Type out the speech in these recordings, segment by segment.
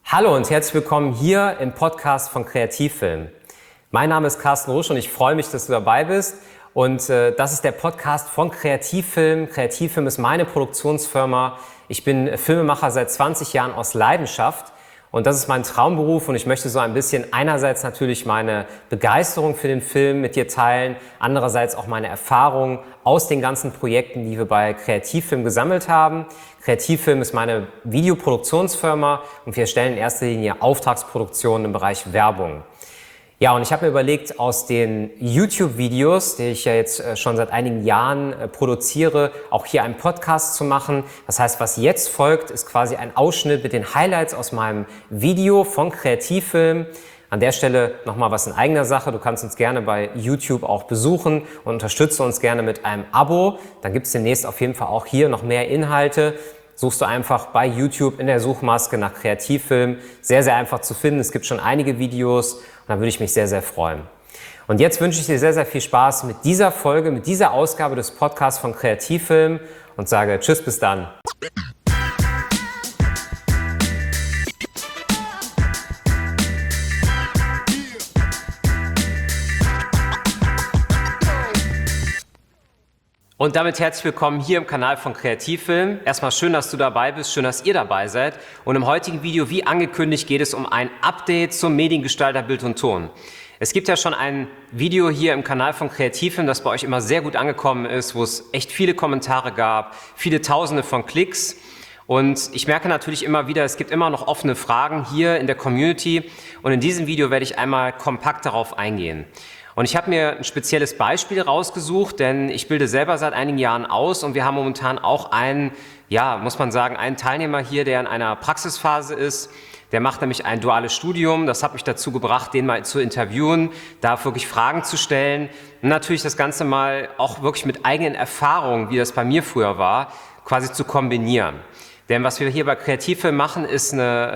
Hallo und herzlich willkommen hier im Podcast von Kreativfilm. Mein Name ist Carsten Rusch und ich freue mich, dass du dabei bist. Und das ist der Podcast von Kreativfilm. Kreativfilm ist meine Produktionsfirma. Ich bin Filmemacher seit 20 Jahren aus Leidenschaft. Und das ist mein Traumberuf und ich möchte so ein bisschen einerseits natürlich meine Begeisterung für den Film mit dir teilen, andererseits auch meine Erfahrungen aus den ganzen Projekten, die wir bei Kreativfilm gesammelt haben. Kreativfilm ist meine Videoproduktionsfirma und wir stellen in erster Linie Auftragsproduktionen im Bereich Werbung. Ja, und ich habe mir überlegt, aus den YouTube-Videos, die ich ja jetzt schon seit einigen Jahren produziere, auch hier einen Podcast zu machen. Das heißt, was jetzt folgt, ist quasi ein Ausschnitt mit den Highlights aus meinem Video von Kreativfilm. An der Stelle nochmal was in eigener Sache. Du kannst uns gerne bei YouTube auch besuchen und unterstütze uns gerne mit einem Abo. Dann gibt es demnächst auf jeden Fall auch hier noch mehr Inhalte. Suchst du einfach bei YouTube in der Suchmaske nach Kreativfilm. Sehr, sehr einfach zu finden. Es gibt schon einige Videos und da würde ich mich sehr, sehr freuen. Und jetzt wünsche ich dir sehr, sehr viel Spaß mit dieser Folge, mit dieser Ausgabe des Podcasts von Kreativfilm und sage Tschüss, bis dann. Und damit herzlich willkommen hier im Kanal von Kreativfilm. Erstmal schön, dass du dabei bist, schön, dass ihr dabei seid. Und im heutigen Video, wie angekündigt, geht es um ein Update zum Mediengestalter Bild und Ton. Es gibt ja schon ein Video hier im Kanal von Kreativfilm, das bei euch immer sehr gut angekommen ist, wo es echt viele Kommentare gab, viele Tausende von Klicks. Und ich merke natürlich immer wieder, es gibt immer noch offene Fragen hier in der Community. Und in diesem Video werde ich einmal kompakt darauf eingehen. Und ich habe mir ein spezielles Beispiel rausgesucht, denn ich bilde selber seit einigen Jahren aus und wir haben momentan auch einen, ja, muss man sagen, einen Teilnehmer hier, der in einer Praxisphase ist. Der macht nämlich ein duales Studium. Das hat mich dazu gebracht, den mal zu interviewen, da wirklich Fragen zu stellen. Und natürlich das Ganze mal auch wirklich mit eigenen Erfahrungen, wie das bei mir früher war, quasi zu kombinieren. Denn was wir hier bei Kreativfilm machen, ist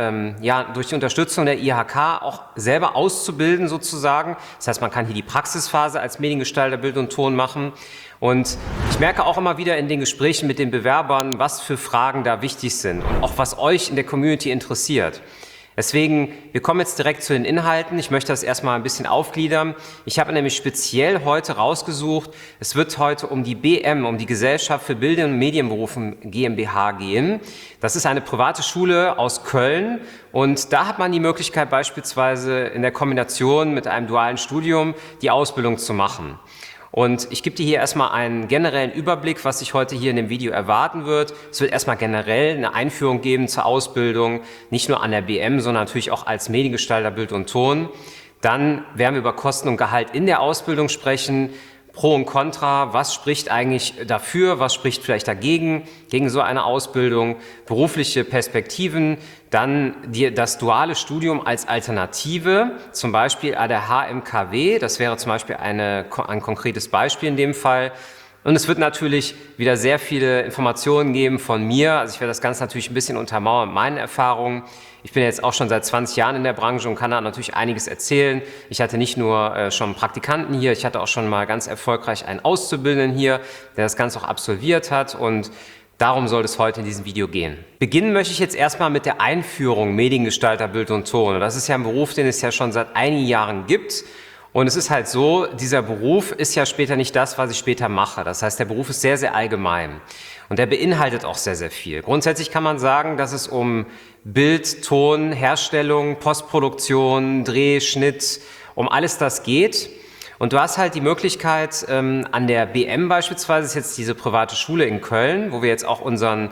durch die Unterstützung der IHK auch selber auszubilden sozusagen. Das heißt, man kann hier die Praxisphase als Mediengestalter Bild und Ton machen. Und ich merke auch immer wieder in den Gesprächen mit den Bewerbern, was für Fragen da wichtig sind und auch was euch in der Community interessiert. Deswegen, wir kommen jetzt direkt zu den Inhalten. Ich möchte das erstmal ein bisschen aufgliedern. Ich habe nämlich speziell heute rausgesucht, es wird heute um die BM, um die Gesellschaft für Bildung und Medienberufen GmbH gehen. Das ist eine private Schule aus Köln und da hat man die Möglichkeit beispielsweise in der Kombination mit einem dualen Studium die Ausbildung zu machen. Und ich gebe dir hier erstmal einen generellen Überblick, was sich heute hier in dem Video erwarten wird. Es wird erstmal generell eine Einführung geben zur Ausbildung, nicht nur an der BM, sondern natürlich auch als Mediengestalter Bild und Ton. Dann werden wir über Kosten und Gehalt in der Ausbildung sprechen, Pro und Contra, was spricht eigentlich dafür, was spricht vielleicht dagegen, gegen so eine Ausbildung, berufliche Perspektiven, dann das duale Studium als Alternative, zum Beispiel an der HMKW, das wäre zum Beispiel ein konkretes Beispiel in dem Fall. Und es wird natürlich wieder sehr viele Informationen geben von mir, also ich werde das Ganze natürlich ein bisschen untermauern mit meinen Erfahrungen. Ich bin jetzt auch schon seit 20 Jahren in der Branche und kann da natürlich einiges erzählen. Ich hatte nicht nur schon Praktikanten hier, ich hatte auch schon mal ganz erfolgreich einen Auszubildenden hier, der das Ganze auch absolviert hat und darum soll es heute in diesem Video gehen. Beginnen möchte ich jetzt erstmal mit der Einführung Mediengestalter Bild und Ton. Und das ist ja ein Beruf, den es ja schon seit einigen Jahren gibt. Und es ist halt so, dieser Beruf ist ja später nicht das, was ich später mache. Das heißt, der Beruf ist sehr, sehr allgemein und der beinhaltet auch sehr, sehr viel. Grundsätzlich kann man sagen, dass es um Bild, Ton, Herstellung, Postproduktion, Dreh, Schnitt, um alles das geht. Und du hast halt die Möglichkeit, an der BM beispielsweise, das ist jetzt diese private Schule in Köln, wo wir jetzt auch unseren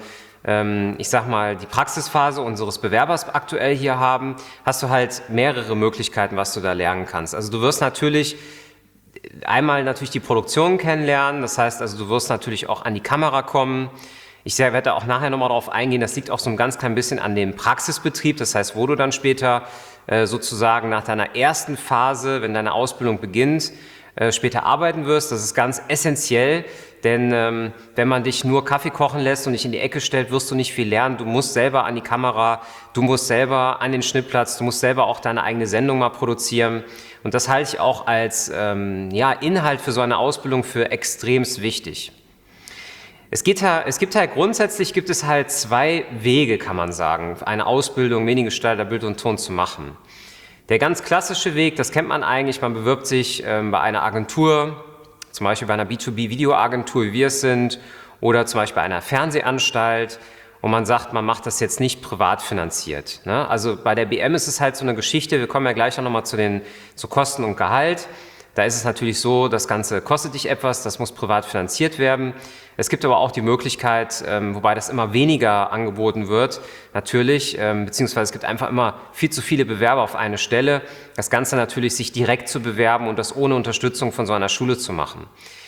die Praxisphase unseres Bewerbers aktuell hier haben, hast du halt mehrere Möglichkeiten, was du da lernen kannst. Also du wirst natürlich einmal die Produktion kennenlernen, das heißt also du wirst natürlich auch an die Kamera kommen. Ich werde da auch nachher nochmal drauf eingehen, das liegt auch so ein ganz klein bisschen an dem Praxisbetrieb, das heißt, wo du dann später sozusagen nach deiner ersten Phase, wenn deine Ausbildung beginnt, später arbeiten wirst. Das ist ganz essentiell, denn wenn man dich nur Kaffee kochen lässt und dich in die Ecke stellt, wirst du nicht viel lernen. Du musst selber an die Kamera, du musst selber an den Schnittplatz, du musst selber auch deine eigene Sendung mal produzieren. Und das halte ich auch als Inhalt für so eine Ausbildung für extremst wichtig. Es gibt halt grundsätzlich gibt es halt zwei Wege, kann man sagen, eine Ausbildung Mediengestalter Bild und Ton zu machen. Der ganz klassische Weg, das kennt man eigentlich, man bewirbt sich bei einer Agentur, zum Beispiel bei einer B2B-Videoagentur, wie wir es sind, oder zum Beispiel bei einer Fernsehanstalt, und man sagt, man macht das jetzt nicht privat finanziert. Ne? Also bei der BM ist es halt so eine Geschichte, wir kommen ja gleich auch nochmal zu Kosten und Gehalt. Da ist es natürlich so, das Ganze kostet dich etwas, das muss privat finanziert werden. Es gibt aber auch die Möglichkeit, wobei das immer weniger angeboten wird, natürlich, beziehungsweise es gibt einfach immer viel zu viele Bewerber auf eine Stelle, das Ganze natürlich sich direkt zu bewerben und das ohne Unterstützung von so einer Schule zu machen.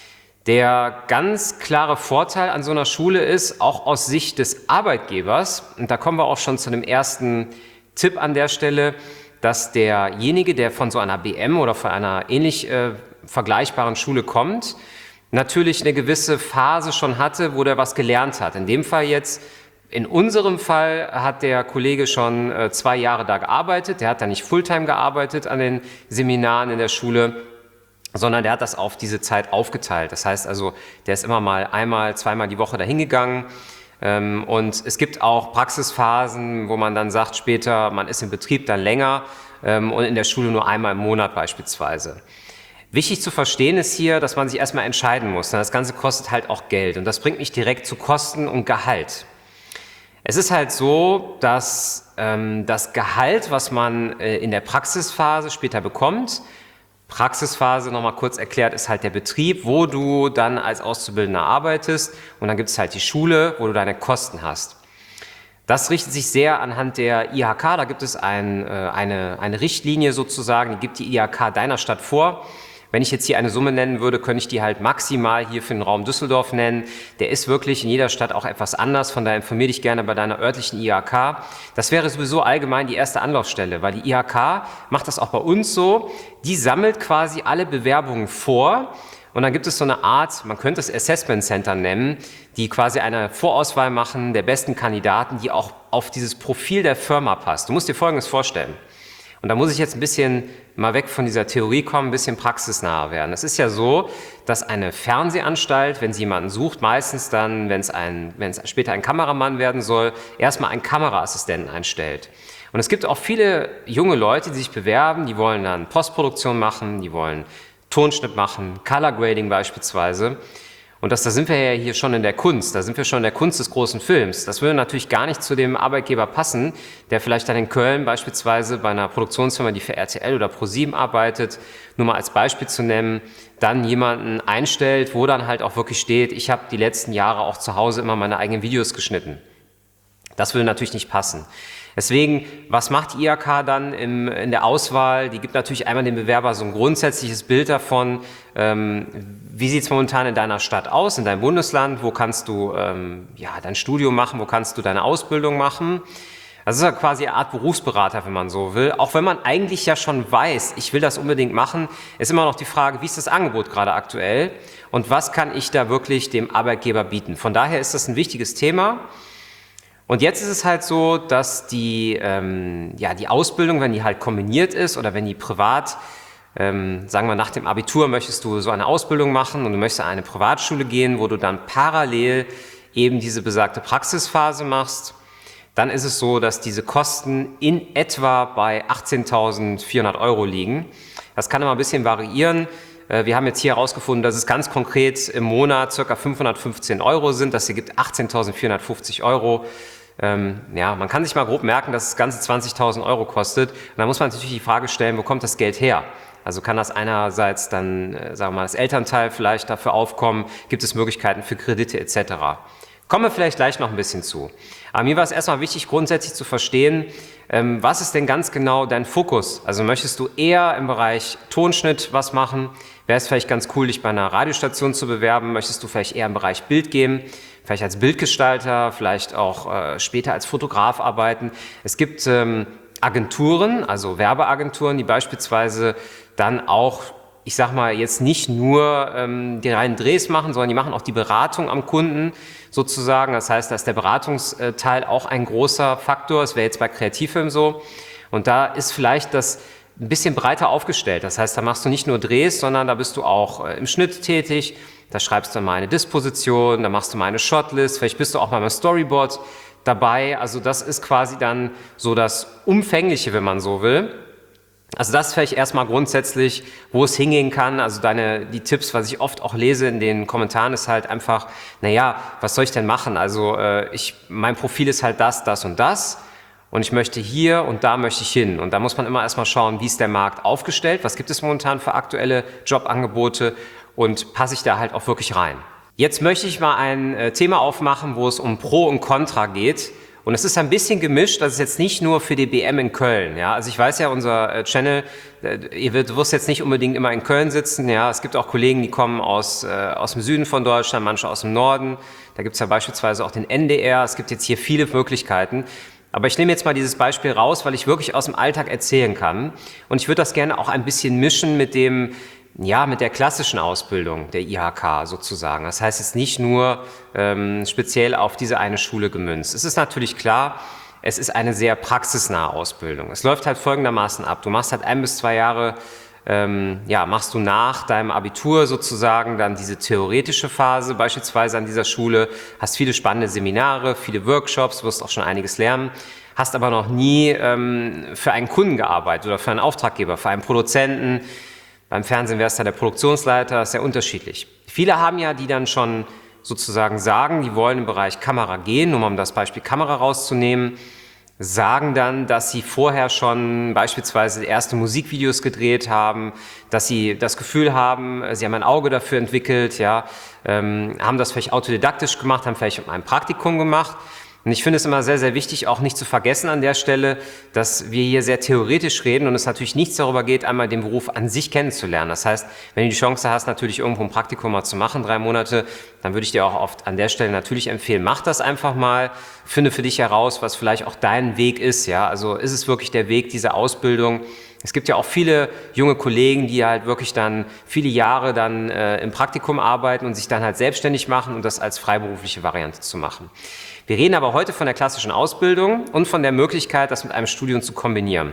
Der ganz klare Vorteil an so einer Schule ist, auch aus Sicht des Arbeitgebers, und da kommen wir auch schon zu dem ersten Tipp an der Stelle, dass derjenige, der von so einer BM oder von einer ähnlich vergleichbaren Schule kommt, natürlich eine gewisse Phase schon hatte, wo der was gelernt hat. In dem Fall jetzt, in unserem Fall hat der Kollege schon 2 Jahre da gearbeitet, der hat da nicht Fulltime gearbeitet an den Seminaren in der Schule, sondern der hat das auf diese Zeit aufgeteilt. Das heißt also, der ist immer mal einmal, zweimal die Woche dahin gegangen. Und es gibt auch Praxisphasen, wo man dann sagt später, man ist im Betrieb dann länger und in der Schule nur einmal im Monat beispielsweise. Wichtig zu verstehen ist hier, dass man sich erstmal entscheiden muss. Das Ganze kostet halt auch Geld und das bringt mich direkt zu Kosten und Gehalt. Es ist halt so, dass das Gehalt, was man in der Praxisphase später bekommt, Praxisphase, nochmal kurz erklärt, ist halt der Betrieb, wo du dann als Auszubildender arbeitest, und dann gibt es halt die Schule, wo du deine Kosten hast. Das richtet sich sehr anhand der IHK, da gibt es eine Richtlinie sozusagen, die gibt die IHK deiner Stadt vor. Wenn ich jetzt hier eine Summe nennen würde, könnte ich die halt maximal hier für den Raum Düsseldorf nennen. Der ist wirklich in jeder Stadt auch etwas anders, von daher informiere dich gerne bei deiner örtlichen IHK. Das wäre sowieso allgemein die erste Anlaufstelle, weil die IHK macht das auch bei uns so. Die sammelt quasi alle Bewerbungen vor und dann gibt es so eine Art, man könnte es Assessment Center nennen, die quasi eine Vorauswahl machen der besten Kandidaten, die auch auf dieses Profil der Firma passt. Du musst dir Folgendes vorstellen. Und da muss ich jetzt ein bisschen mal weg von dieser Theorie kommen, ein bisschen praxisnaher werden. Es ist ja so, dass eine Fernsehanstalt, wenn sie jemanden sucht, meistens dann, wenn es später ein Kameramann werden soll, erstmal einen Kameraassistenten einstellt. Und es gibt auch viele junge Leute, die sich bewerben, die wollen dann Postproduktion machen, die wollen Tonschnitt machen, Color Grading beispielsweise. Und da sind wir ja hier schon in der Kunst, da sind wir schon in der Kunst des großen Films. Das würde natürlich gar nicht zu dem Arbeitgeber passen, der vielleicht dann in Köln beispielsweise bei einer Produktionsfirma, die für RTL oder ProSieben arbeitet, nur mal als Beispiel zu nennen, dann jemanden einstellt, wo dann halt auch wirklich steht, ich habe die letzten Jahre auch zu Hause immer meine eigenen Videos geschnitten. Das würde natürlich nicht passen. Deswegen, was macht die IHK dann in der Auswahl? Die gibt natürlich einmal dem Bewerber so ein grundsätzliches Bild davon, wie sieht es momentan in deiner Stadt aus, in deinem Bundesland, wo kannst du dein Studium machen, wo kannst du deine Ausbildung machen. Das ist ja quasi eine Art Berufsberater, wenn man so will. Auch wenn man eigentlich ja schon weiß, ich will das unbedingt machen, ist immer noch die Frage, wie ist das Angebot gerade aktuell und was kann ich da wirklich dem Arbeitgeber bieten. Von daher ist das ein wichtiges Thema. Und jetzt ist es halt so, dass die Ausbildung, wenn die halt kombiniert ist oder wenn die privat, sagen wir nach dem Abitur möchtest du so eine Ausbildung machen und du möchtest an eine Privatschule gehen, wo du dann parallel eben diese besagte Praxisphase machst, dann ist es so, dass diese Kosten in etwa bei 18.400 € liegen. Das kann immer ein bisschen variieren. Wir haben jetzt hier herausgefunden, dass es ganz konkret im Monat ca. 515 € sind. Das ergibt 18.450 €. Man kann sich mal grob merken, dass das Ganze 20.000 € kostet. Und da muss man natürlich die Frage stellen, wo kommt das Geld her? Also kann das einerseits dann, sagen wir mal, das Elternteil vielleicht dafür aufkommen? Gibt es Möglichkeiten für Kredite etc.? Kommen wir vielleicht gleich noch ein bisschen zu. Aber mir war es erstmal wichtig, grundsätzlich zu verstehen, was ist denn ganz genau dein Fokus? Also möchtest du eher im Bereich Tonschnitt was machen? Wäre es vielleicht ganz cool, dich bei einer Radiostation zu bewerben? Möchtest du vielleicht eher im Bereich Bild gehen? Vielleicht als Bildgestalter, vielleicht auch später als Fotograf arbeiten? Es gibt Agenturen, also Werbeagenturen, die beispielsweise dann auch, ich sag mal, jetzt nicht nur die reinen Drehs machen, sondern die machen auch die Beratung am Kunden sozusagen. Das heißt, da ist der Beratungsteil auch ein großer Faktor. Das wäre jetzt bei Kreativfilmen so. Und da ist vielleicht das ein bisschen breiter aufgestellt. Das heißt, da machst du nicht nur Drehs, sondern da bist du auch im Schnitt tätig. Da schreibst du mal eine Disposition, da machst du mal eine Shotlist, vielleicht bist du auch mal beim Storyboard dabei. Also das ist quasi dann so das Umfängliche, wenn man so will. Also das ist vielleicht erstmal grundsätzlich, wo es hingehen kann. Also die Tipps, was ich oft auch lese in den Kommentaren, ist halt einfach, naja, was soll ich denn machen? Also mein Profil ist halt das und das. Und ich möchte hier und da möchte ich hin. Und da muss man immer erstmal schauen, wie ist der Markt aufgestellt, was gibt es momentan für aktuelle Jobangebote und passe ich da halt auch wirklich rein. Jetzt möchte ich mal ein Thema aufmachen, wo es um Pro und Contra geht. Und es ist ein bisschen gemischt, das ist jetzt nicht nur für die BM in Köln. Ja? Also ich weiß ja, unser Channel, du wirst jetzt nicht unbedingt immer in Köln sitzen. Ja? Es gibt auch Kollegen, die kommen aus dem Süden von Deutschland, manche aus dem Norden. Da gibt es ja beispielsweise auch den NDR. Es gibt jetzt hier viele Möglichkeiten. Aber ich nehme jetzt mal dieses Beispiel raus, weil ich wirklich aus dem Alltag erzählen kann. Und ich würde das gerne auch ein bisschen mischen mit mit der klassischen Ausbildung der IHK sozusagen. Das heißt jetzt nicht nur speziell auf diese eine Schule gemünzt. Es ist natürlich klar, es ist eine sehr praxisnahe Ausbildung. Es läuft halt folgendermaßen ab. Du machst halt 1 bis 2 Jahre, machst du nach deinem Abitur sozusagen dann diese theoretische Phase, beispielsweise an dieser Schule, hast viele spannende Seminare, viele Workshops, wirst auch schon einiges lernen, hast aber noch nie für einen Kunden gearbeitet oder für einen Auftraggeber, für einen Produzenten. Beim Fernsehen wäre es dann der Produktionsleiter, ist sehr unterschiedlich. Viele haben ja, die dann schon sozusagen sagen, die wollen im Bereich Kamera gehen, nur mal um das Beispiel Kamera rauszunehmen, sagen dann, dass sie vorher schon beispielsweise erste Musikvideos gedreht haben, dass sie das Gefühl haben, sie haben ein Auge dafür entwickelt, ja, haben das vielleicht autodidaktisch gemacht, haben vielleicht ein Praktikum gemacht. Und ich finde es immer sehr, sehr wichtig, auch nicht zu vergessen an der Stelle, dass wir hier sehr theoretisch reden und es natürlich nichts darüber geht, einmal den Beruf an sich kennenzulernen. Das heißt, wenn du die Chance hast, natürlich irgendwo ein Praktikum mal zu machen, 3 Monate, dann würde ich dir auch oft an der Stelle natürlich empfehlen, mach das einfach mal, finde für dich heraus, was vielleicht auch dein Weg ist. Ja? Also ist es wirklich der Weg dieser Ausbildung? Es gibt ja auch viele junge Kollegen, die halt wirklich dann viele Jahre dann im Praktikum arbeiten und sich dann halt selbstständig machen und das als freiberufliche Variante zu machen. Wir reden aber heute von der klassischen Ausbildung und von der Möglichkeit, das mit einem Studium zu kombinieren.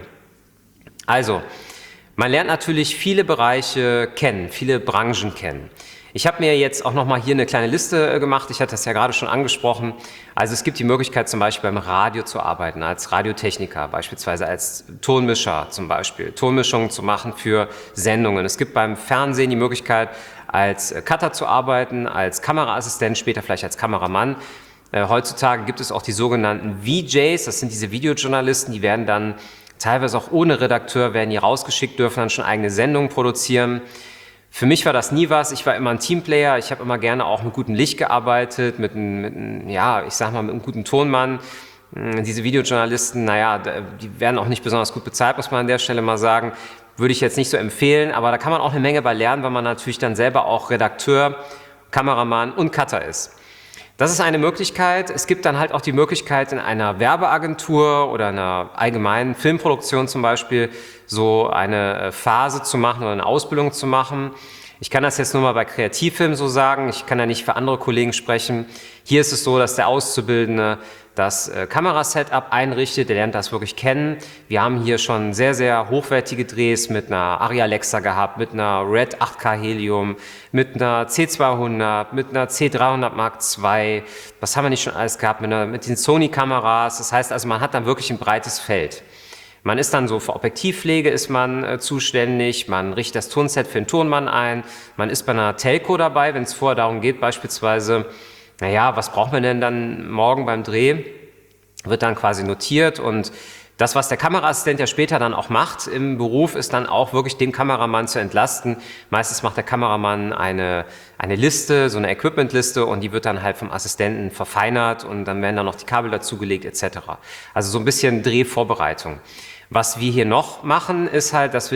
Also, man lernt natürlich viele Bereiche kennen, viele Branchen kennen. Ich habe mir jetzt auch nochmal hier eine kleine Liste gemacht, ich hatte das ja gerade schon angesprochen. Also es gibt die Möglichkeit zum Beispiel beim Radio zu arbeiten, als Radiotechniker, beispielsweise als Tonmischer zum Beispiel, Tonmischungen zu machen für Sendungen. Es gibt beim Fernsehen die Möglichkeit, als Cutter zu arbeiten, als Kameraassistent, später vielleicht als Kameramann. Heutzutage gibt es auch die sogenannten VJs, das sind diese Videojournalisten, die werden dann teilweise auch ohne Redakteur, werden hier rausgeschickt, dürfen dann schon eigene Sendungen produzieren. Für mich war das nie was, ich war immer ein Teamplayer, ich habe immer gerne auch mit gutem Licht gearbeitet, mit einem guten Tonmann. Diese Videojournalisten, die werden auch nicht besonders gut bezahlt, muss man an der Stelle mal sagen, würde ich jetzt nicht so empfehlen, aber da kann man auch eine Menge bei lernen, weil man natürlich dann selber auch Redakteur, Kameramann und Cutter ist. Das ist eine Möglichkeit. Es gibt dann halt auch die Möglichkeit, in einer Werbeagentur oder einer allgemeinen Filmproduktion zum Beispiel so eine Phase zu machen oder eine Ausbildung zu machen. Ich kann das jetzt nur mal bei Kreativfilmen so sagen. Ich kann ja nicht für andere Kollegen sprechen. Hier ist es so, dass der Auszubildende das Kamerasetup einrichtet, der lernt das wirklich kennen. Wir haben hier schon sehr, sehr hochwertige Drehs mit einer Arri Alexa gehabt, mit einer Red 8K Helium, mit einer C200, mit einer C300 Mark II. Was haben wir nicht schon alles gehabt? Mit den Sony-Kameras. Das heißt also, man hat dann wirklich ein breites Feld. Man ist dann so für Objektivpflege ist man zuständig, man richtet das Tonset für den Tonmann ein, man ist bei einer Telco dabei, wenn es vorher darum geht, beispielsweise, was braucht man denn dann morgen beim Dreh? Wird dann quasi notiert und das, was der Kameraassistent ja später dann auch macht im Beruf, ist dann auch wirklich den Kameramann zu entlasten. Meistens macht der Kameramann eine Liste, so eine Equipment-Liste und die wird dann halt vom Assistenten verfeinert und dann werden dann noch die Kabel dazugelegt etc. Also so ein bisschen Drehvorbereitung. Was wir hier noch machen, ist halt, dass wir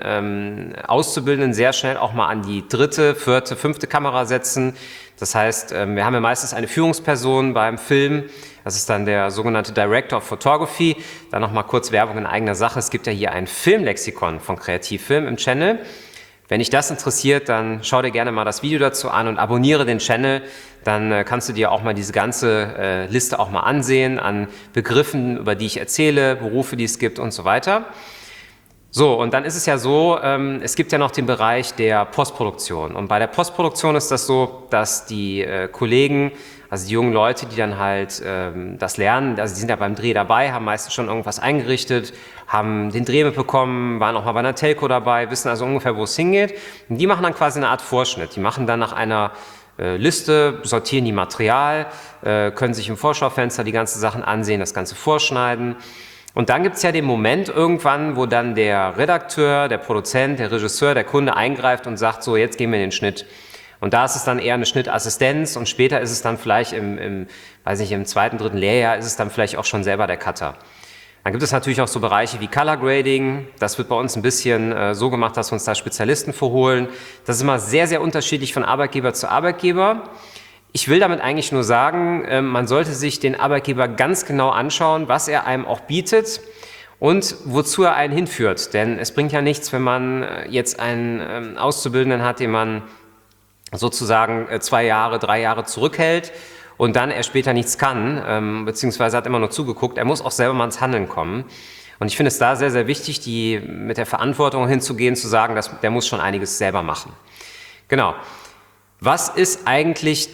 den Auszubildenden sehr schnell auch mal an die 3., 4., 5. Kamera setzen. Das heißt, wir haben ja meistens eine Führungsperson beim Film. Das ist dann der sogenannte Director of Photography. Dann nochmal kurz Werbung in eigener Sache. Es gibt ja hier ein Filmlexikon von Kreativfilm im Channel. Wenn dich das interessiert, dann schau dir gerne mal das Video dazu an und abonniere den Channel. Dann kannst du dir auch mal diese ganze Liste auch mal ansehen an Begriffen, über die ich erzähle, Berufe, die es gibt und so weiter. So, und dann ist es ja so, es gibt ja noch den Bereich der Postproduktion. Und bei der Postproduktion ist das so, dass die Kollegen, also die jungen Leute, die dann halt das lernen, also die sind ja beim Dreh dabei, haben meistens schon irgendwas eingerichtet, haben den Dreh mitbekommen, waren auch mal bei einer Telco dabei, wissen also ungefähr, wo es hingeht. Und die machen dann quasi eine Art Vorschnitt. Die machen dann nach einer Liste, sortieren die Material, können sich im Vorschaufenster die ganzen Sachen ansehen, das Ganze vorschneiden. Und dann gibt es ja den Moment irgendwann, wo dann der Redakteur, der Produzent, der Regisseur, der Kunde eingreift und sagt, so, jetzt gehen wir in den Schnitt. Und da ist es dann eher eine Schnittassistenz und später ist es dann vielleicht weiß nicht, im zweiten, dritten Lehrjahr ist es dann vielleicht auch schon selber der Cutter. Dann gibt es natürlich auch so Bereiche wie Color Grading. Das wird bei uns ein bisschen so gemacht, dass wir uns da Spezialisten vorholen. Das ist immer sehr, sehr unterschiedlich von Arbeitgeber zu Arbeitgeber. Ich will damit eigentlich nur sagen, man sollte sich den Arbeitgeber ganz genau anschauen, was er einem auch bietet und wozu er einen hinführt. Denn es bringt ja nichts, wenn man jetzt einen Auszubildenden hat, den man sozusagen 2 Jahre, 3 Jahre zurückhält und dann er später nichts kann, beziehungsweise hat immer nur zugeguckt. Er muss auch selber mal ins Handeln kommen. Und ich finde es da sehr, sehr wichtig, mit der Verantwortung hinzugehen, zu sagen, der muss schon einiges selber machen. Genau. Was ist eigentlich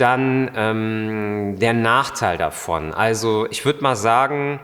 dann der Nachteil davon? Also ich würde mal sagen,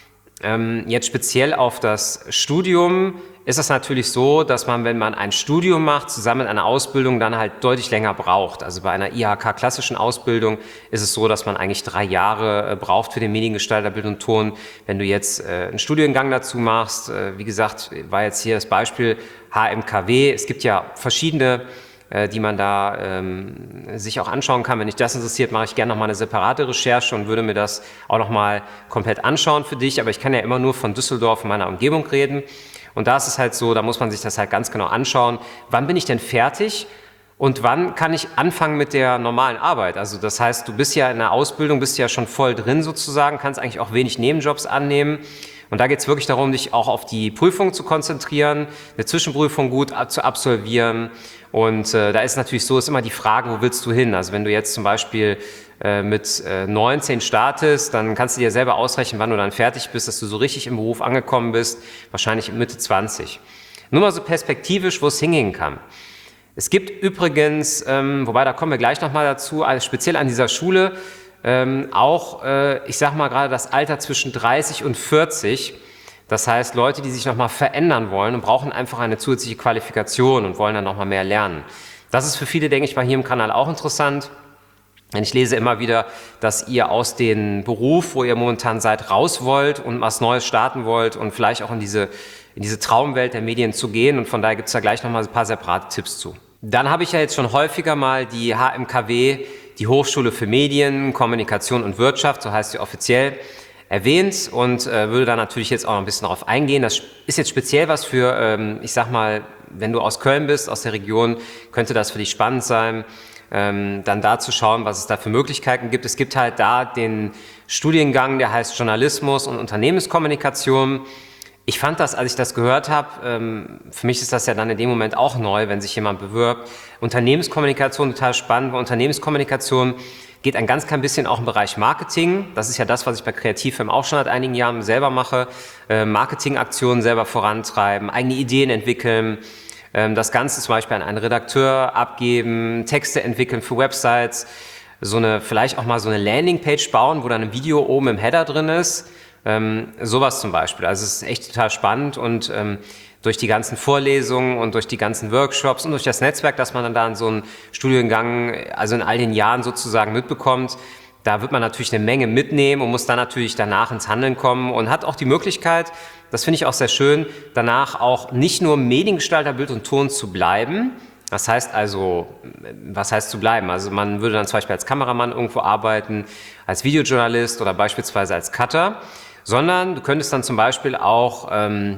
jetzt speziell auf das Studium ist es natürlich so, dass man, wenn man ein Studium macht, zusammen mit einer Ausbildung dann halt deutlich länger braucht. Also bei einer IHK-klassischen Ausbildung ist es so, dass man eigentlich 3 Jahre braucht für den Mediengestalter Bild und Ton. Wenn du jetzt einen Studiengang dazu machst, wie gesagt, war jetzt hier das Beispiel HMKW. Es gibt ja verschiedene, die man da sich auch anschauen kann. Wenn dich das interessiert, mache ich gerne nochmal eine separate Recherche und würde mir das auch nochmal komplett anschauen für dich. Aber ich kann ja immer nur von Düsseldorf und meiner Umgebung reden. Und da ist es halt so, da muss man sich das halt ganz genau anschauen. Wann bin ich denn fertig und wann kann ich anfangen mit der normalen Arbeit? Also das heißt, du bist ja in der Ausbildung, bist ja schon voll drin sozusagen, kannst eigentlich auch wenig Nebenjobs annehmen. Und da geht es wirklich darum, dich auch auf die Prüfung zu konzentrieren, eine Zwischenprüfung gut zu absolvieren. Und da ist natürlich so, ist immer die Frage, wo willst du hin? Also wenn du jetzt zum Beispiel mit 19 startest, dann kannst du dir selber ausrechnen, wann du dann fertig bist, dass du so richtig im Beruf angekommen bist, wahrscheinlich Mitte 20. Nur mal so perspektivisch, wo es hingehen kann. Es gibt übrigens, wobei da kommen wir gleich nochmal dazu, also speziell an dieser Schule, ich sag mal gerade das Alter zwischen 30 und 40. Das heißt, Leute, die sich nochmal verändern wollen und brauchen einfach eine zusätzliche Qualifikation und wollen dann nochmal mehr lernen. Das ist für viele, denke ich mal, hier im Kanal auch interessant. Denn ich lese immer wieder, dass ihr aus dem Beruf, wo ihr momentan seid, raus wollt und was Neues starten wollt und vielleicht auch in diese Traumwelt der Medien zu gehen. Und von daher gibt es da gleich nochmal ein paar separate Tipps zu. Dann habe ich ja jetzt schon häufiger mal die HMKW, die Hochschule für Medien, Kommunikation und Wirtschaft, so heißt sie offiziell, erwähnt und würde da natürlich jetzt auch noch ein bisschen darauf eingehen. Das ist jetzt speziell was für, ich sag mal, wenn du aus Köln bist, aus der Region, könnte das für dich spannend sein, dann da zu schauen, was es da für Möglichkeiten gibt. Es gibt halt da den Studiengang, der heißt Journalismus und Unternehmenskommunikation. Ich fand das, als ich das gehört habe, für mich ist das ja dann in dem Moment auch neu, wenn sich jemand bewirbt. Unternehmenskommunikation total spannend, weil Unternehmenskommunikation geht ein ganz klein bisschen auch im Bereich Marketing. Das ist ja das, was ich bei Kreativfilm auch schon seit einigen Jahren selber mache. Marketingaktionen selber vorantreiben, eigene Ideen entwickeln, das Ganze zum Beispiel an einen Redakteur abgeben, Texte entwickeln für Websites, vielleicht auch mal so eine Landingpage bauen, wo dann ein Video oben im Header drin ist. Sowas zum Beispiel. Also es ist echt total spannend und durch die ganzen Vorlesungen und durch die ganzen Workshops und durch das Netzwerk, das man dann da in so einem Studiengang, also in all den Jahren sozusagen mitbekommt, da wird man natürlich eine Menge mitnehmen und muss dann natürlich danach ins Handeln kommen und hat auch die Möglichkeit, das finde ich auch sehr schön, danach auch nicht nur Mediengestalter Bild und Ton zu bleiben. Das heißt also, was heißt zu bleiben? Also man würde dann zum Beispiel als Kameramann irgendwo arbeiten, als Videojournalist oder beispielsweise als Cutter, sondern du könntest dann zum Beispiel auch,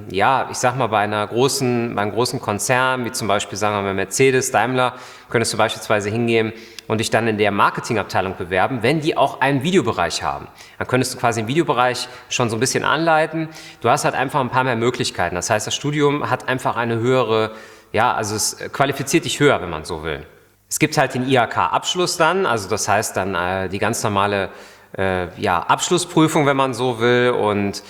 ich sag mal, bei einem großen Konzern, wie zum Beispiel, sagen wir mal, Mercedes, Daimler, könntest du beispielsweise hingehen und dich dann in der Marketingabteilung bewerben, wenn die auch einen Videobereich haben. Dann könntest du quasi im Videobereich schon so ein bisschen anleiten. Du hast halt einfach ein paar mehr Möglichkeiten. Das heißt, das Studium hat einfach eine höhere, also es qualifiziert dich höher, wenn man so will. Es gibt halt den IHK-Abschluss dann, also das heißt dann die ganz normale Abschlussprüfung, wenn man so will, und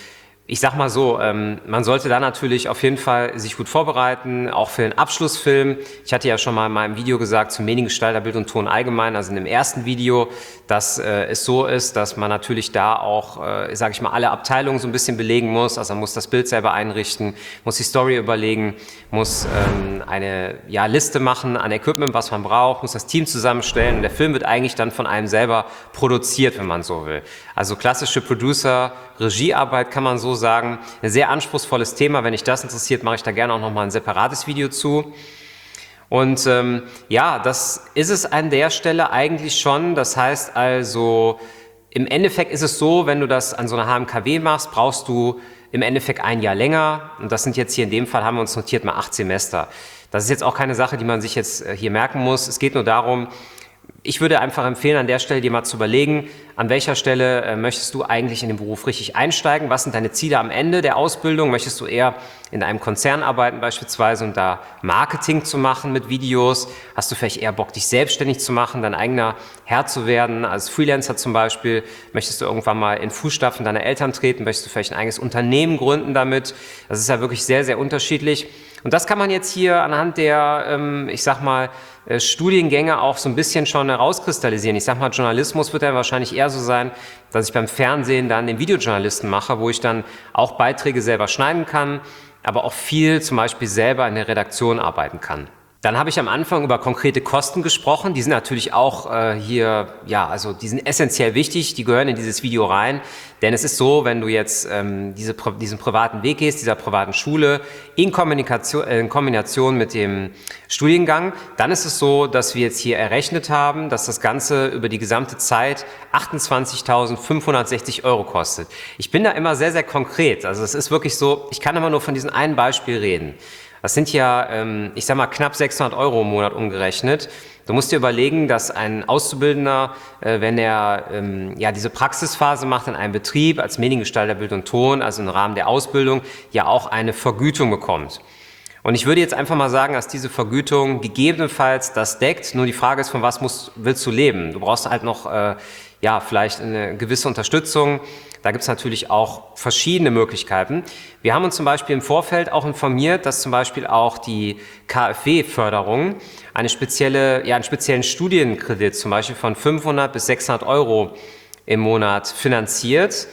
Ich sag mal so, man sollte da natürlich auf jeden Fall sich gut vorbereiten, auch für den Abschlussfilm. Ich hatte ja schon mal in meinem Video gesagt zum Mediengestalter, Bild und Ton allgemein, also in dem ersten Video, dass es so ist, dass man natürlich da auch, sage ich mal, alle Abteilungen so ein bisschen belegen muss. Also man muss das Bild selber einrichten, muss die Story überlegen, muss eine Liste machen an Equipment, was man braucht, muss das Team zusammenstellen. Und der Film wird eigentlich dann von einem selber produziert, wenn man so will. Also klassische Producer-Regiearbeit kann man so sagen. Ein sehr anspruchsvolles Thema. Wenn dich das interessiert, mache ich da gerne auch nochmal ein separates Video zu. Und das ist es an der Stelle eigentlich schon. Das heißt also, im Endeffekt ist es so, wenn du das an so einer HMKW machst, brauchst du im Endeffekt ein Jahr länger. Und das sind jetzt hier in dem Fall, haben wir uns notiert, mal 8 Semester. Das ist jetzt auch keine Sache, die man sich jetzt hier merken muss. Es geht nur darum, ich würde einfach empfehlen, an der Stelle dir mal zu überlegen, an welcher Stelle möchtest du eigentlich in den Beruf richtig einsteigen? Was sind deine Ziele am Ende der Ausbildung? Möchtest du eher in einem Konzern arbeiten beispielsweise und da Marketing zu machen mit Videos? Hast du vielleicht eher Bock, dich selbstständig zu machen, dein eigener Herr zu werden? Als Freelancer zum Beispiel, möchtest du irgendwann mal in Fußstapfen deiner Eltern treten? Möchtest du vielleicht ein eigenes Unternehmen gründen damit? Das ist ja wirklich sehr, sehr unterschiedlich. Und das kann man jetzt hier anhand der, Studiengänge auch so ein bisschen schon herauskristallisieren. Ich sag mal, Journalismus wird dann wahrscheinlich eher so sein, dass ich beim Fernsehen dann den Videojournalisten mache, wo ich dann auch Beiträge selber schneiden kann, aber auch viel zum Beispiel selber in der Redaktion arbeiten kann. Dann habe ich am Anfang über konkrete Kosten gesprochen. Die sind natürlich auch die sind essentiell wichtig. Die gehören in dieses Video rein. Denn es ist so, wenn du jetzt diesen privaten Weg gehst, dieser privaten Schule, in Kombination mit dem Studiengang, dann ist es so, dass wir jetzt hier errechnet haben, dass das Ganze über die gesamte Zeit 28.560 € kostet. Ich bin da immer sehr, sehr konkret. Also es ist wirklich so, ich kann immer nur von diesem einen Beispiel reden. Das sind ja, knapp 600 € im Monat umgerechnet. Du musst dir überlegen, dass ein Auszubildender, wenn er diese Praxisphase macht in einem Betrieb als Mediengestalter Bild und Ton, also im Rahmen der Ausbildung, ja auch eine Vergütung bekommt. Und ich würde jetzt einfach mal sagen, dass diese Vergütung gegebenenfalls das deckt. Nur die Frage ist, von was willst du leben? Du brauchst halt noch vielleicht eine gewisse Unterstützung. Da gibt es natürlich auch verschiedene Möglichkeiten. Wir haben uns zum Beispiel im Vorfeld auch informiert, dass zum Beispiel auch die KfW-Förderung einen speziellen Studienkredit zum Beispiel von 500 bis 600 € im Monat finanziert.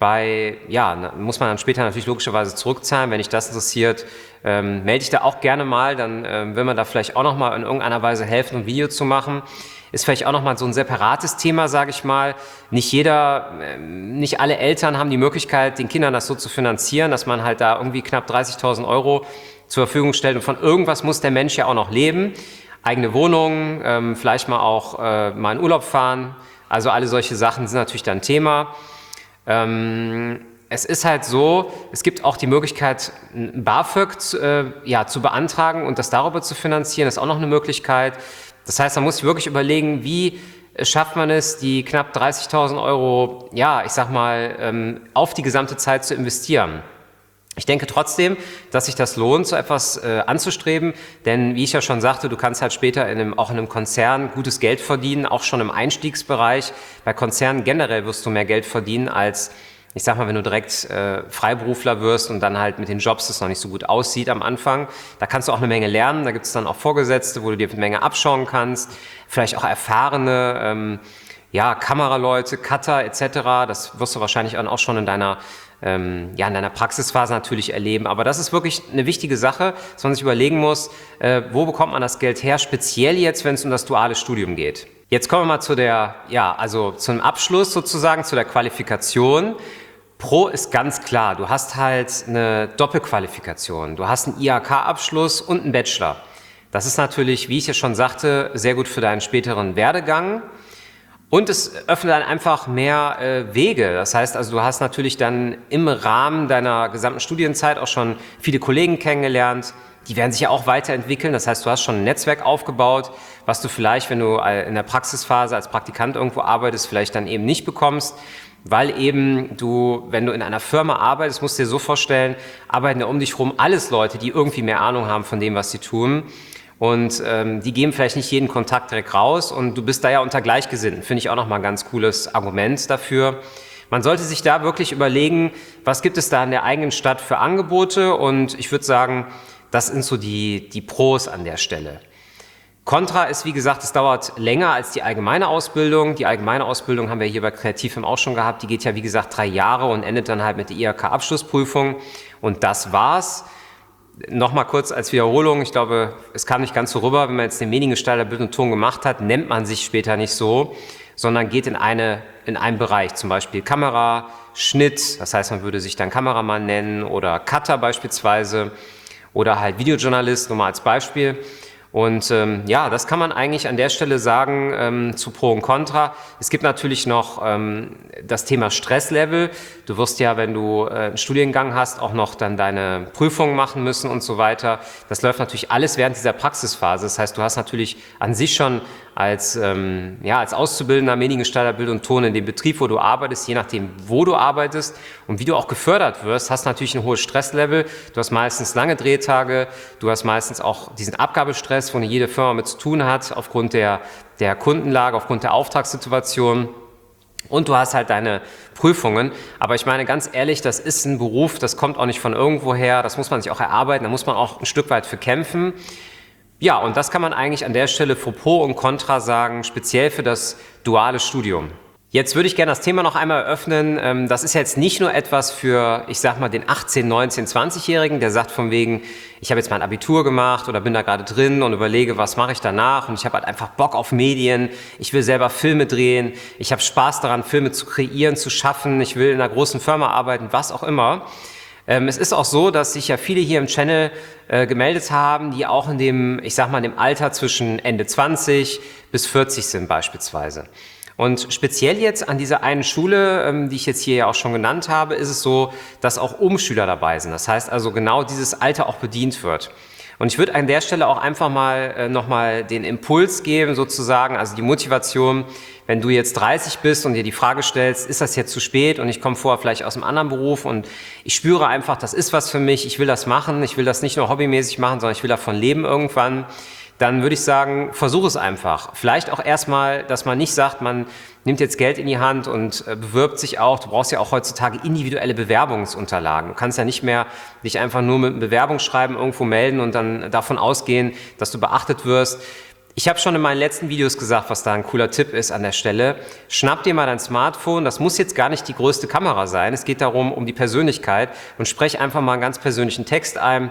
Muss man dann später natürlich logischerweise zurückzahlen. Wenn dich das interessiert, melde dich da auch gerne mal. Dann will man da vielleicht auch nochmal in irgendeiner Weise helfen, ein Video zu machen. Ist vielleicht auch nochmal so ein separates Thema, sage ich mal. Nicht alle Eltern haben die Möglichkeit, den Kindern das so zu finanzieren, dass man halt da irgendwie knapp 30.000 € zur Verfügung stellt. Und von irgendwas muss der Mensch ja auch noch leben. Eigene Wohnung, vielleicht mal auch mal in Urlaub fahren. Also alle solche Sachen sind natürlich dann Thema. Es ist halt so, es gibt auch die Möglichkeit, ein BAföG zu beantragen und das darüber zu finanzieren. Das ist auch noch eine Möglichkeit. Das heißt, man muss sich wirklich überlegen, wie schafft man es, die knapp 30.000 € auf die gesamte Zeit zu investieren. Ich denke trotzdem, dass sich das lohnt, so etwas anzustreben, denn wie ich ja schon sagte, du kannst halt später auch in einem Konzern gutes Geld verdienen, auch schon im Einstiegsbereich. Bei Konzernen generell wirst du mehr Geld verdienen als, wenn du direkt Freiberufler wirst und dann halt mit den Jobs das noch nicht so gut aussieht am Anfang. Da kannst du auch eine Menge lernen, da gibt es dann auch Vorgesetzte, wo du dir eine Menge abschauen kannst, vielleicht auch erfahrene Kameraleute, Cutter etc. Das wirst du wahrscheinlich auch schon in deiner Praxisphase natürlich erleben. Aber das ist wirklich eine wichtige Sache, dass man sich überlegen muss, wo bekommt man das Geld her, speziell jetzt, wenn es um das duale Studium geht. Jetzt kommen wir mal zum Abschluss sozusagen, zu der Qualifikation. Pro ist ganz klar, du hast halt eine Doppelqualifikation. Du hast einen IHK-Abschluss und einen Bachelor. Das ist natürlich, wie ich ja schon sagte, sehr gut für deinen späteren Werdegang. Und es öffnet dann einfach mehr Wege. Das heißt also, du hast natürlich dann im Rahmen deiner gesamten Studienzeit auch schon viele Kollegen kennengelernt. Die werden sich ja auch weiterentwickeln. Das heißt, du hast schon ein Netzwerk aufgebaut, was du vielleicht, wenn du in der Praxisphase als Praktikant irgendwo arbeitest, vielleicht dann eben nicht bekommst. Weil eben wenn du in einer Firma arbeitest, musst du dir so vorstellen, arbeiten ja um dich rum alles Leute, die irgendwie mehr Ahnung haben von dem, was sie tun. Und die geben vielleicht nicht jeden Kontakt direkt raus und du bist da ja unter Gleichgesinnten. Finde ich auch nochmal ein ganz cooles Argument dafür. man sollte sich da wirklich überlegen, was gibt es da in der eigenen Stadt für Angebote, und ich würde sagen, das sind so die Pros an der Stelle. Contra ist, wie gesagt, es dauert länger als die allgemeine Ausbildung. Die allgemeine Ausbildung haben wir hier bei Kreativfilm auch schon gehabt. Die geht ja, wie gesagt, 3 Jahre und endet dann halt mit der IHK-Abschlussprüfung. Und das war's. Nochmal kurz als Wiederholung. Ich glaube, es kam nicht ganz so rüber, wenn man jetzt den Mediengestalter Bild und Ton gemacht hat, nennt man sich später nicht so, sondern geht in einen Bereich, zum Beispiel Kamera, Schnitt. Das heißt, man würde sich dann Kameramann nennen oder Cutter beispielsweise oder halt Videojournalist, nur mal als Beispiel. Und ja, das kann man eigentlich an der Stelle sagen zu Pro und Contra. Es gibt natürlich noch das Thema Stresslevel. Du wirst ja, wenn du einen Studiengang hast, auch noch dann deine Prüfungen machen müssen und so weiter. Das läuft natürlich alles während dieser Praxisphase. Das heißt, du hast natürlich an sich schon als Auszubildender Mediengestalter Bild und Ton in dem Betrieb, wo du arbeitest, je nachdem, wo du arbeitest und wie du auch gefördert wirst, hast natürlich ein hohes Stresslevel. Du hast meistens lange Drehtage, du hast meistens auch diesen Abgabestress, wo jede Firma mit zu tun hat, aufgrund der Kundenlage, aufgrund der Auftragssituation. Und du hast halt deine Prüfungen. Aber ich meine, ganz ehrlich, das ist ein Beruf, das kommt auch nicht von irgendwo her, das muss man sich auch erarbeiten, da muss man auch ein Stück weit für kämpfen. Ja, und das kann man eigentlich an der Stelle für Pro und Contra sagen, speziell für das duale Studium. Jetzt würde ich gerne das Thema noch einmal eröffnen. Das ist jetzt nicht nur etwas für, ich sag mal, den 18-, 19-, 20-Jährigen, der sagt von wegen, ich habe jetzt mein Abitur gemacht oder bin da gerade drin und überlege, was mache ich danach, und ich habe halt einfach Bock auf Medien, ich will selber Filme drehen, ich habe Spaß daran, Filme zu kreieren, zu schaffen, ich will in einer großen Firma arbeiten, was auch immer. Es ist auch so, dass sich ja viele hier im Channel gemeldet haben, die auch in dem, ich sag mal, in dem Alter zwischen Ende 20 bis 40 sind beispielsweise. Und speziell jetzt an dieser einen Schule, die ich jetzt hier ja auch schon genannt habe, ist es so, dass auch Umschüler dabei sind. Das heißt also, genau dieses Alter auch bedient wird. Und ich würde an der Stelle auch einfach mal nochmal den Impuls geben, sozusagen, also die Motivation, wenn du jetzt 30 bist und dir die Frage stellst, ist das jetzt zu spät und ich komme vorher vielleicht aus einem anderen Beruf und ich spüre einfach, das ist was für mich, ich will das machen, ich will das nicht nur hobbymäßig machen, sondern ich will davon leben irgendwann, dann würde ich sagen, versuch es einfach. Vielleicht auch erstmal, dass man nicht sagt, man nimmt jetzt Geld in die Hand und bewirbt sich auch. Du brauchst ja auch heutzutage individuelle Bewerbungsunterlagen. Du kannst ja nicht mehr dich einfach nur mit einem Bewerbungsschreiben irgendwo melden und dann davon ausgehen, dass du beachtet wirst. Ich habe schon in meinen letzten Videos gesagt, was da ein cooler Tipp ist an der Stelle. Schnapp dir mal dein Smartphone. Das muss jetzt gar nicht die größte Kamera sein. Es geht darum, um die Persönlichkeit, und sprech einfach mal einen ganz persönlichen Text ein.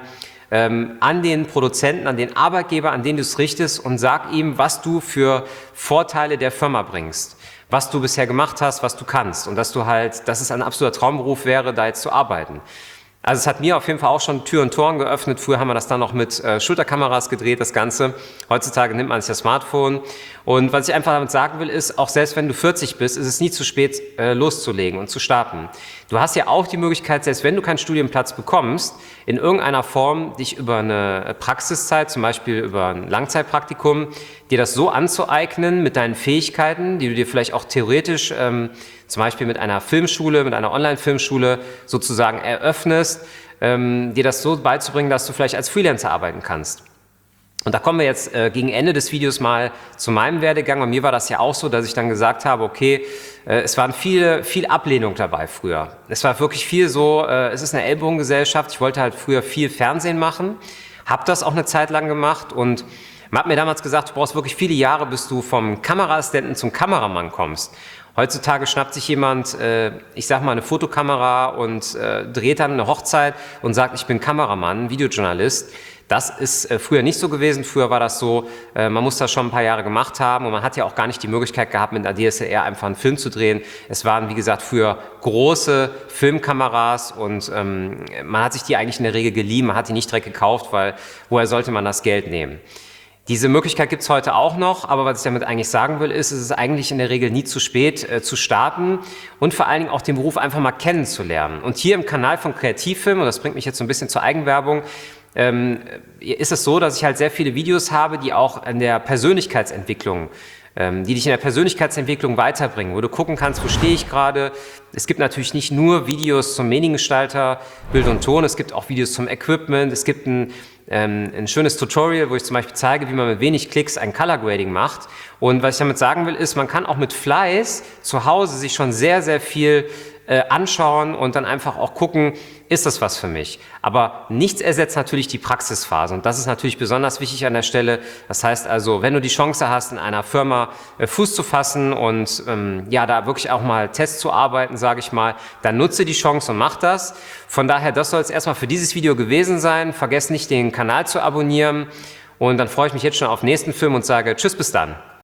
An den Produzenten, an den Arbeitgeber, an den du es richtest, und sag ihm, was du für Vorteile der Firma bringst, was du bisher gemacht hast, was du kannst, und dass es ein absoluter Traumberuf wäre, da jetzt zu arbeiten. Also es hat mir auf jeden Fall auch schon Tür und Toren geöffnet. Früher haben wir das dann noch mit Schulterkameras gedreht, das Ganze. Heutzutage nimmt man sich das Smartphone. Und was ich einfach damit sagen will, ist, auch selbst wenn du 40 bist, ist es nie zu spät, loszulegen und zu starten. Du hast ja auch die Möglichkeit, selbst wenn du keinen Studienplatz bekommst, in irgendeiner Form dich über eine Praxiszeit, zum Beispiel über ein Langzeitpraktikum, dir das so anzueignen mit deinen Fähigkeiten, die du dir vielleicht auch theoretisch zum Beispiel mit einer Filmschule, mit einer Online-Filmschule sozusagen eröffnest, dir das so beizubringen, dass du vielleicht als Freelancer arbeiten kannst. Und da kommen wir jetzt gegen Ende des Videos mal zu meinem Werdegang. Bei mir war das ja auch so, dass ich dann gesagt habe, okay, es waren viel Ablehnung dabei früher. Es war wirklich viel so, es ist eine Ellbogengesellschaft. Ich wollte halt früher viel Fernsehen machen, habe das auch eine Zeit lang gemacht, und man hat mir damals gesagt, du brauchst wirklich viele Jahre, bis du vom Kameraassistenten zum Kameramann kommst. Heutzutage schnappt sich jemand, ich sag mal, eine Fotokamera und dreht dann eine Hochzeit und sagt, ich bin Kameramann, Videojournalist. Das ist früher nicht so gewesen. Früher war das so, man muss das schon ein paar Jahre gemacht haben, und man hat ja auch gar nicht die Möglichkeit gehabt, mit einer DSLR einfach einen Film zu drehen. Es waren, wie gesagt, früher große Filmkameras, und man hat sich die eigentlich in der Regel geliehen, man hat die nicht direkt gekauft, weil woher sollte man das Geld nehmen? Diese Möglichkeit gibt es heute auch noch, aber was ich damit eigentlich sagen will, ist, es ist eigentlich in der Regel nie zu spät zu starten und vor allen Dingen auch den Beruf einfach mal kennenzulernen. Und hier im Kanal von Kreativfilm, und das bringt mich jetzt so ein bisschen zur Eigenwerbung, ist es so, dass ich halt sehr viele Videos habe, die auch an der Persönlichkeitsentwicklung die dich in der Persönlichkeitsentwicklung weiterbringen, wo du gucken kannst, wo stehe ich gerade. Es gibt natürlich nicht nur Videos zum Mediengestalter, Bild und Ton, es gibt auch Videos zum Equipment, es gibt ein schönes Tutorial, wo ich zum Beispiel zeige, wie man mit wenig Klicks ein Color Grading macht. Und was ich damit sagen will, ist, man kann auch mit Fleiß zu Hause sich schon sehr, sehr viel anschauen und dann einfach auch gucken, ist das was für mich? Aber nichts ersetzt natürlich die Praxisphase und das ist natürlich besonders wichtig an der Stelle. Das heißt also, wenn du die Chance hast, in einer Firma Fuß zu fassen und ja, da wirklich auch mal Tests zu arbeiten, sage ich mal, dann nutze die Chance und mach das. Von daher, das soll es erstmal für dieses Video gewesen sein. Vergesst nicht, den Kanal zu abonnieren und dann freue ich mich jetzt schon auf den nächsten Film und sage Tschüss, bis dann.